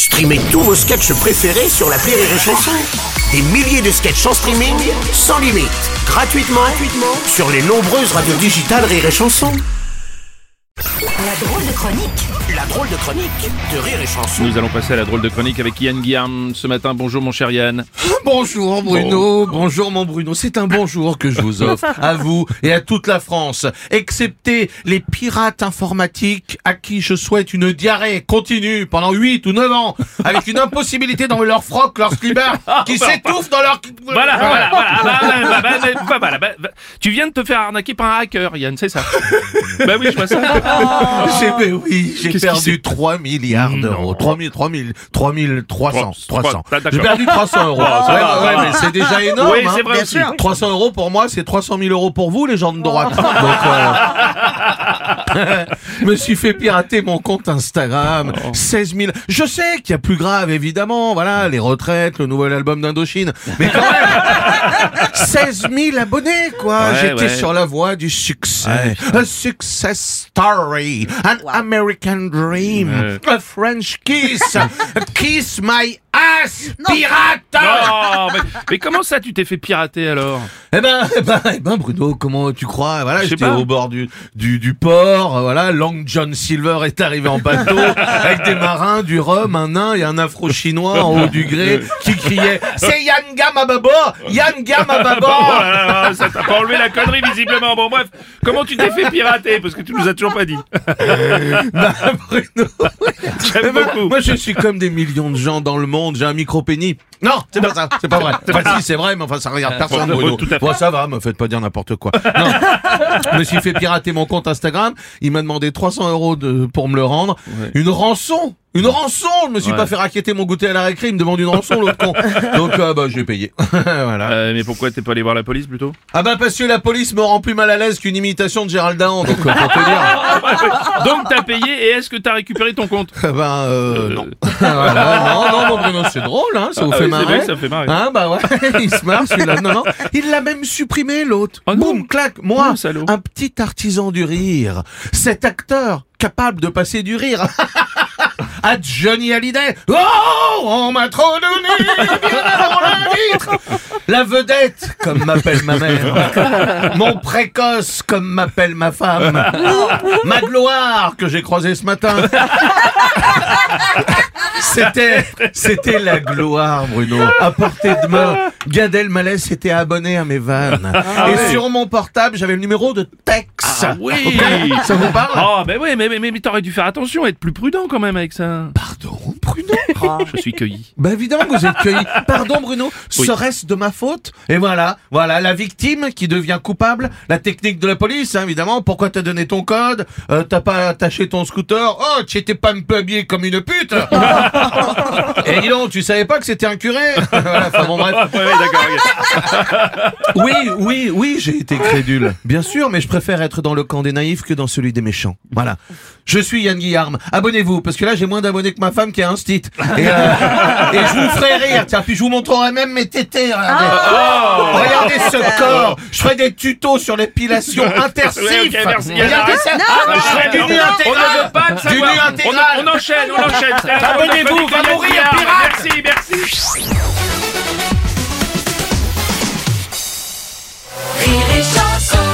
Streamez tous vos sketchs préférés sur l'appli Rire et Chanson. Des milliers de sketchs en streaming, sans limite, gratuitement sur les nombreuses radios digitales Rire et Chanson. La drôle de chronique. La drôle de chronique de Rire et Chanson. Nous allons passer à la drôle de chronique avec Yann Guillaume ce matin. Bonjour mon cher Yann. Bonjour Bruno, bonjour mon Bruno, c'est un bonjour que je vous offre à vous et à toute la France, excepté les pirates informatiques à qui je souhaite une diarrhée continue pendant 8 ou 9 ans, avec une impossibilité d'enlever leur froc, leur slibard, qui s'étouffent dans leur... Voilà. Tu viens de te faire arnaquer par un hacker, Yann, c'est ça? Bah oui, je vois ça. J'ai Qu'est-ce perdu 3 milliards d'euros. 300. D'accord. J'ai perdu 300 euros. Ouais, mais c'est déjà énorme. Oui, c'est vrai bien aussi. sûr. 300 euros pour moi, c'est 300 000 euros pour vous, les gens de droite. Donc, je me suis fait pirater mon compte Instagram. 16 000. Je sais qu'il y a plus grave, évidemment. Voilà, les retraites, le nouvel album d'Indochine. Mais quand même, 16 000 abonnés, quoi. Ouais, J'étais ouais. sur la voie du succès. A success story. An American dream. A French kiss. Kiss my ass, pirate! Non, mais comment ça tu t'es fait pirater alors? Eh ben, Bruno, comment tu crois? Voilà, Je sais j'étais pas. au bord du port, voilà, Long John Silver est arrivé en bateau, avec des marins, du rhum, un nain et un afro-chinois en haut du gré, qui criait « C'est Yann Gam à bâbord! Yann Gam à Oh bâbord !» là là, ça t'a pas enlevé la connerie visiblement. Bon bref, comment tu t'es fait pirater? Parce que tu nous as toujours pas dit. Bah, Bruno, J'aime beaucoup. moi je suis comme des millions de gens dans le monde, j'ai un micro-pénis. Non, c'est pas ça, c'est pas vrai. Enfin, si, c'est vrai, mais enfin, ça regarde personne, bon, Bruno. tout à fait. Bon, ça va, me faites pas dire n'importe quoi. Non. Je me suis fait pirater mon compte Instagram. Il m'a demandé 300 euros pour me le rendre. Ouais. Une rançon! Une rançon! Je me suis Ouais. pas fait raqueter mon goûter à la récré, il me demande une rançon, l'autre con. Donc, je l'ai payé. Voilà. Mais pourquoi t'es pas allé voir la police plutôt? Ah bah, parce que la police me rend plus mal à l'aise qu'une imitation de Gérald Dahan, donc, pour te dire. Donc t'as payé et est-ce que t'as récupéré ton compte? Non. Voilà, non, mon Bruno, c'est drôle, hein, ça vous Ah fait oui, c'est marrer. vrai que ça fait marrer. Hein, bah ouais, il se marre celui-là. Non, il l'a même supprimé l'autre. Oh non. Boum, clac. Moi, Oh, salaud. un petit artisan du rire. Cet acteur capable de passer du rire à Johnny Hallyday. Oh, on m'a trop donné, bien avant la vitre. La vedette, comme m'appelle ma mère. Mon précoce, comme m'appelle ma femme. Ma gloire, que j'ai croisée ce matin. C'était la gloire, Bruno. À portée de main, Gad Elmaleh s'était abonné à mes vannes. Et sur mon portable, j'avais le numéro de Tex. Ah oui. Ok, ça vous parle? Oh ben oui, mais t'aurais dû faire attention, être plus prudent quand même avec ça. Pardon, Bruno? Je suis cueilli. Bah évidemment que vous êtes cueilli. Pardon, Bruno, Oui. serait-ce de ma faute? Et voilà, la victime qui devient coupable. La technique de la police, hein, évidemment. Pourquoi t'as donné ton code? T'as pas attaché ton scooter? Oh, tu étais pas un peu habillé comme une pute? Et dis donc, tu savais pas que c'était un curé? Voilà, enfin bon, bref. Ouais, d'accord. Ok. Oui, j'ai été crédule. Bien sûr, mais je préfère être dans le camp des naïfs que dans celui des méchants. Voilà. Je suis Yann Guillaume. Abonnez-vous, parce que là, j'ai moins d'abonnés que ma femme qui a un stit. Et je vous ferai rire, tiens, puis je vous montrerai même mes tétés. Regardez, regardez ce corps. Je ferai des tutos sur l'épilation intersif. Ouais, ok, merci. Regardez ça. Je ferai du nu On ne intégral. veut pas de Du nu savoir. intégral. On enchaîne. Abonnez-vous, va mourir, pirate. Merci. Rire et Chanson.